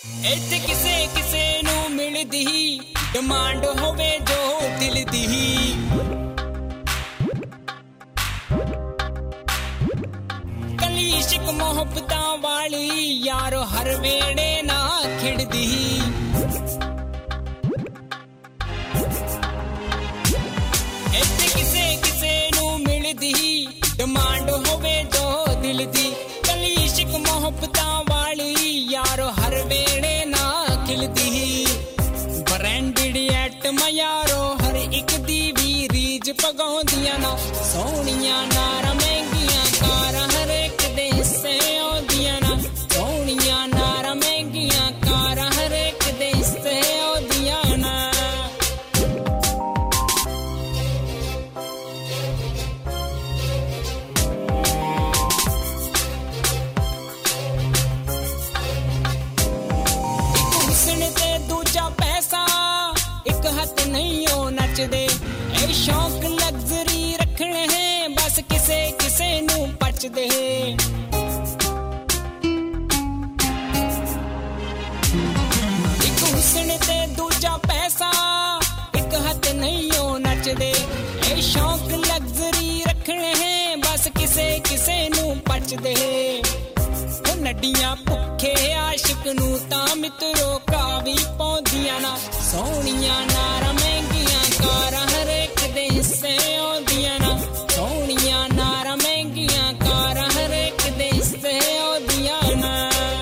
ਇੱਥੇ ਕਿਸੇ ਕਿਸੇ ਨੂੰ ਮਿਲਦੀ ਡਿਮਾਂਡ ਹੋਵੇ ਜੋ ਦਿਲ ਦੀ। ਕੱਲੀ ਇਸ਼ਕ ਮੁਹੱਬਤਾਂ ਵਾਲੀ ਯਾਰੋ ਹਰ ਵੇੜੇ ਨਾ ਖਿੜਦੀ। ਇੱਥੇ ਕਿਸੇ ਕਿਸੇ ਨੂੰ ਮਿਲਦੀ ਡਿਮਾਂਡ ਹੋਵੇ ਜੋ ਦਿਲ ਦੀ। ਕੱਲੀ ਇਸ਼ਕ ਮੁਹੱਬਤਾਂ ਵਾਲੀ ਯਾਰੋ ਹਰ ਵੇੜੇ ਨਾ ਖਿਲਦੀ। ਬ੍ਰਾਂਡਡ ਐਟਮਾਂ ਯਾਰੋ ਹਰ ਇੱਕ ਦੀ ਵੀ ਰੀਝ ਪਗਾਉਂਦੀਆਂ ਨਾ। ਸੋਹਣੀਆਂ ਨਾਰਾਂ ਮਹਿੰਗੀਆਂ ਕਾਰਾਂ ਹਰ ਇੱਕ ਦੇ ਹਿੱਸੇ ਆਉਂਦੀਆਂ ਨਾ। ਸੋਹਣੀਆਂ ਨਾਰਾਂ ਮਹਿੰਗੀਆਂ ਕਾਰਾਂ ਹਰ ਇੱਕ ਦੇ ਹਿੱਸੇ ਆਉਂਦੀਆਂ ਨਾ। ਤੇ ਦੂਜਾ ਪੈਸਾ ਇੱਕ ਹੱਥ ਨਹੀਂ ਉਹ ਨੱਚਦੇ। ਇਹ ਸ਼ੌਕ ਲਗਜ਼ਰੀ ਰੱਖਣੇ ਹੈ ਬਸ ਕਿਸੇ ਕਿਸੇ ਨੂੰ ਪਚਦੇ। ਇੱਕ ਹੁਸਨ ਤੇ ਦੂਜਾ ਪੈਸਾ ਇੱਕ ਹੱਥ ਨਹੀਂ ਉਹ ਨੱਚਦੇ। ਇਹ ਸ਼ੌਕ ਲਗਜ਼ਰੀ ਰੱਖਣੇ ਹੈ ਬਸ ਕਿਸੇ ਕਿਸੇ ਨੂੰ ਪਚਦੇ। ਨੱਡੀਆਂ ਭੁੱਖੇ ਆਸ਼ਿਕ ਨੂੰ ਤਾਂ ਮਿੱਤਰੋ ਕਾਵੀ ਪਾਉਂਦੀਆਂ ਨਾ। ਸੋਹਣੀਆਂ ਨਾਰਾਂ ਮਹਿੰਗੀਆਂ ਕਾਰਾਂ ਹਰ ਇੱਕ ਦੇ ਹਿੱਸੇ ਆਉਂਦੀਆਂ ਨਾ। ਸੋਹਣੀਆਂ ਨਾਰਾਂ ਮਹਿੰਗੀਆਂ ਕਾਰਾਂ ਹਰ ਇੱਕ ਦੇ ਹਿੱਸੇ ਆਉਂਦੀਆਂ ਨਾ।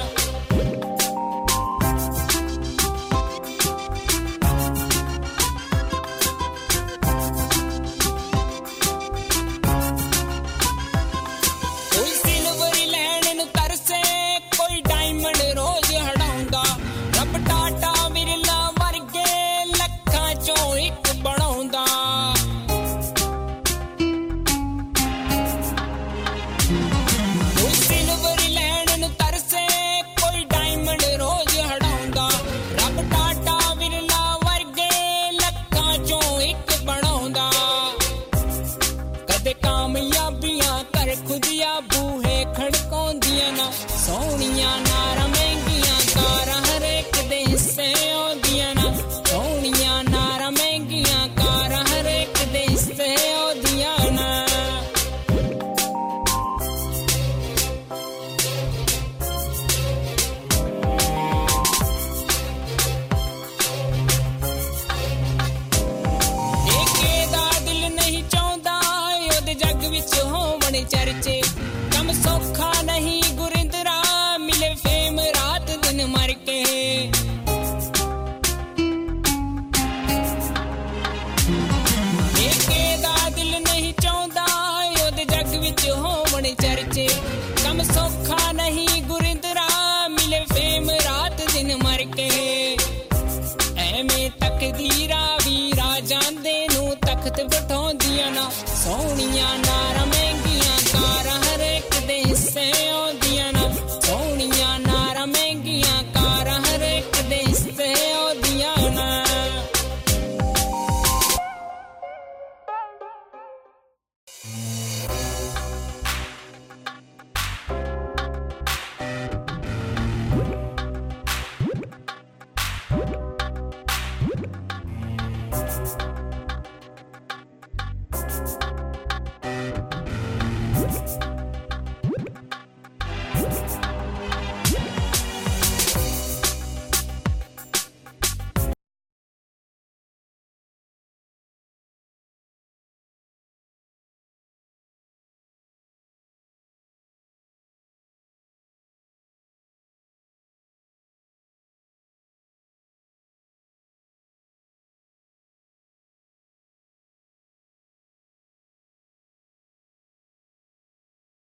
ਕੋਈ ਸਿਲਵਰ ਲੈਣ ਨੂੰ ਤਰਸੇ, ਕੋਈ ਡਾਇਮੰਡ ਰੋਜ਼ ਹੜਾਉਂਦਾ। ਰੱਬ ਟਾਟਾ ਬਿਰਲਾ ਵਰਗੇ ਲੱਖਾਂ ਚੋਂ ਇੱਕ ਬਣਾਉਂਦਾ। ਕੋਈ ਸਿਲਵਰ ਲੈਣ ਨੂੰ ਤਰਸੇ, ਕੋਈ ਡਾਇਮੰਡ ਰੋਜ਼ ਹੜਾਉਂਦਾ। ਰੱਬ ਟਾਟਾ ਬਿਰਲਾ ਵਰਗੇ ਲੱਖਾਂ ਚੋਂ ਇੱਕ ਬਣਾਉਂਦਾ। ਕਦੇ ਕਾਮਯਾਬੀਆਂ ਕਰ ਖੁਦੀਆਂ ਬੂਹੇ ਖੜਕਾਉਂਦੀਆਂ ਨਾ। ਸੋਹਣੀਆਂ ਨਾਰਾਂ ਮਹਿੰਗੀਆਂ ਕਾਰਾਂ ਹਰ ਇੱਕ ਦੇ ਹਿੱਸੇ ਆਉਂਦੀਆਂ ਨਾ। ਸੋਹਣੀਆਂ ਨਾਰਾਂ ਮਹਿੰਗੀਆਂ ਕਾਰਾਂ ਹਰ ਇੱਕ ਦੇ ਹਿੱਸੇ ਆਉਂਦੀਆਂ ਨਾ। ਏਕੇ ਦਾ ਦਿਲ ਨਹੀਂ ਚਾਹੁੰਦਾ ਉਹਦੇ ਜੱਗ ਵਿੱਚ ਹੋਵਣ ਚਰਚੇ। ਕੰਮ ਸੌਖਾ ਨਹੀਂ ਗੁਰਿੰਦਰਾ ਮਿਲੇ ਫੇਮ ਰਾਤ ਦਿਨ ਮਰ ਕੇ। ਏਕੇ ਦਾ ਦਿਲ ਨਹੀਂ ਚਾਹੁੰਦਾ ਉਹਦੇ ਜੱਗ ਵਿੱਚ ਹੋਵਣ ਚਰਚੇ। ਕੰਮ ਸੌਖਾ ਨਹੀਂ ਗੁਰਿੰਦਰਾ ਮਿਲੇ ਫੇਮ ਰਾਤ ਦਿਨ ਮਰ ਕੇ। ਐਵੇਂ ਤਕਦੀਰਾਂ ਵੀ ਰਾਜਾਂਦੇ ਨੂੰ ਤਖਤ ਬਿਠਾਉਂਦੀਆਂ ਨਾ। ਸੋਹਣੀਆਂ ਨਾਰਾਂ ਮਹਿੰਗੀਆਂ ਕਾਰਾਂ ਹਰ ਇੱਕ ਦੇ ਹਿੱਸੇ ਆਉਂਦੀਆਂ ਨਾ। ਸੋਹਣੀਆਂ ਨਾਰਾਂ ਮਹਿੰਗੀਆਂ ਕਾਰਾਂ ਹਰ ਇੱਕ ਦੇ ਹਿੱਸੇ ਆਉਂਦੀਆਂ ਨਾ।